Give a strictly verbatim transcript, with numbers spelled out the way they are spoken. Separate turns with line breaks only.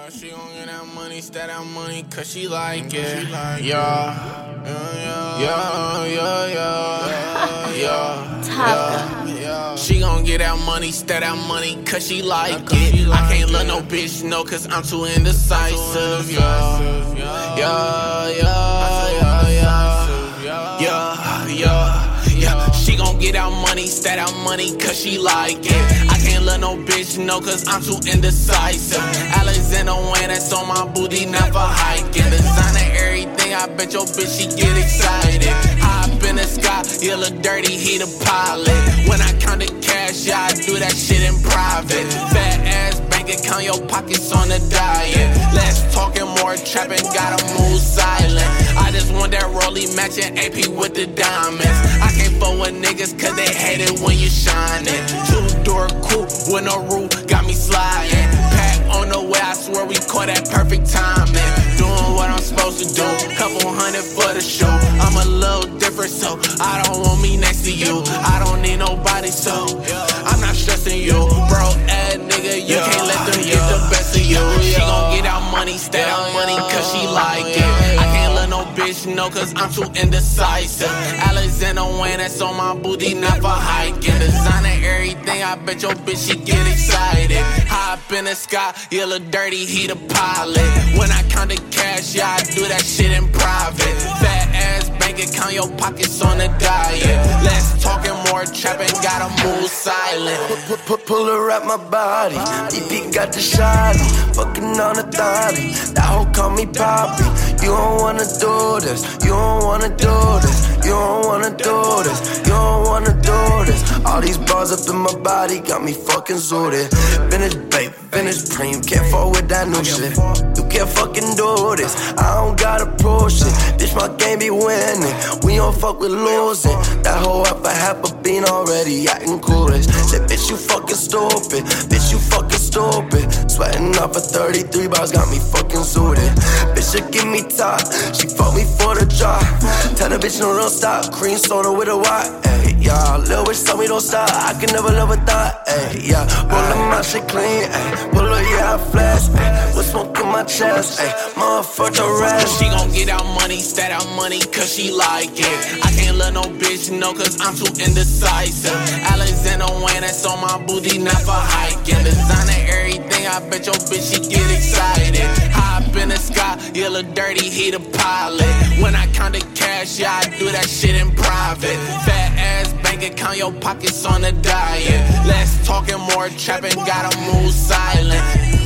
Yeah, she gon' get that money, stack that money, cause she like it. Yeah, yeah, yeah, yeah, yeah, yeah, yeah. She gon' get that money, stack that money, cause she like it. I can't let no bitch know, cause I'm too indecisive. Yeah, yeah, yeah, yeah, yeah, yeah, yeah. Yeah, she gon' get out money, stack out money, cause she like it. I can't let no bitch know, cause I'm too indecisive. Alexander Wayne, that's on my booty, not for hiking. Designer everything, I bet your bitch, she get excited. Hop in the sky, yeah, look dirty, he the pilot. When I count the cash, yeah, I do that shit in private. Fat ass bank account, your pockets on the diet. Less talking, more trapping, gotta move silent. I just want that rollie matching A P with the diamonds. I can't fuck with niggas cause they hate it when you shining. Two door coupe with no roof, got me sliding. Pack on the way, I swear we caught that perfect timing. Doing what I'm supposed to do, couple hundred for the show. I'm a little different, so I don't want me next to you. I don't need nobody, so I'm not stressing you. Bro, ass nigga, you can't let them get the best of you. She gon' get out money, stack out money, cause she like it. I can't let no bitch know, cause I'm too indecisive. Alexander Wayne, that's on my booty, not for hiking. Designer everything, I bet your bitch, she get excited. Hop in the sky, yeah, look dirty, he the pilot. When I count the cash, yeah, I do that shit in private. Fat ass bank account, your pockets on the diet. Less talking, more trapping, gotta move silent.
Pull, pull, pull her at my body, D P got the shawty, fucking on the thotty. That hoe call me Poppy. You don't wanna do this, you don't wanna do this, you don't wanna do this, you don't wanna do this. All these bars up in my body got me fucking zooted. Vintage babe, vintage cream, can't fuck with that new shit. You can't fucking do this, I don't gotta prove shit. Bitch, my game be winning, we don't fuck with losing. That hoe up a half a bean already, acting coolest. Said bitch, you fucking stupid, bitch, you fucking stupid. Sweating off a thirty-three bars, got me fucking zooted. Bitch, she give me top, she fuck me for the drop. Tell the bitch no, don't stop, cream soda with a Y. Ayy, yeah, little bitch tell me don't stop, I can never love a thought. Ayy, yeah, pull up my shit clean, ayy, pull up, yeah, I flash, ayy, with smoke in my chest, ayy, motherfuck the rest.
She gon' get out money, stack out money, cause she like it. I can't let no bitch know, cause I'm too indecisive. Alexander Wayne, that's on my booty, not for hiking. Designer everything, I bet your bitch, she get excited. Hop in the sky, yeah, look dirty, he the pilot. When I count the cash, yeah, I do that shit in private. Fat ass bank account, your pockets on the diet. Less talking, more trapping, gotta move silent.